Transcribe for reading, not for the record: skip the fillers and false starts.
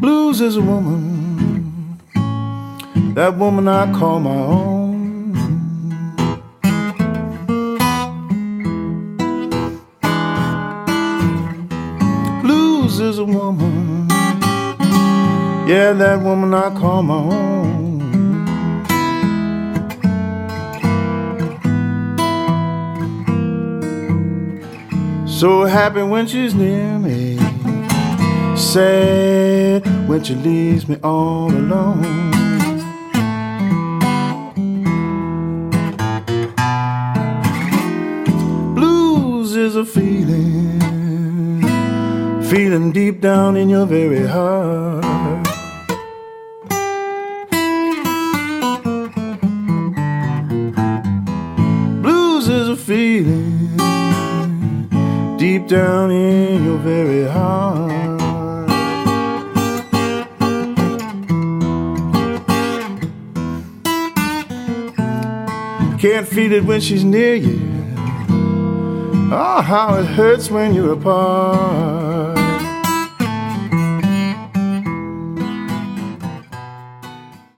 Blues is a woman, that woman I call my own. Blues is a woman, yeah, that woman I call my own. So happy when she's near me, sad when she leaves me all alone. Blues is a feeling, feeling deep down in your very heart. Blues is a feeling deep down in your very heart. Can't feel it when she's near you. Oh, how it hurts when you're apart.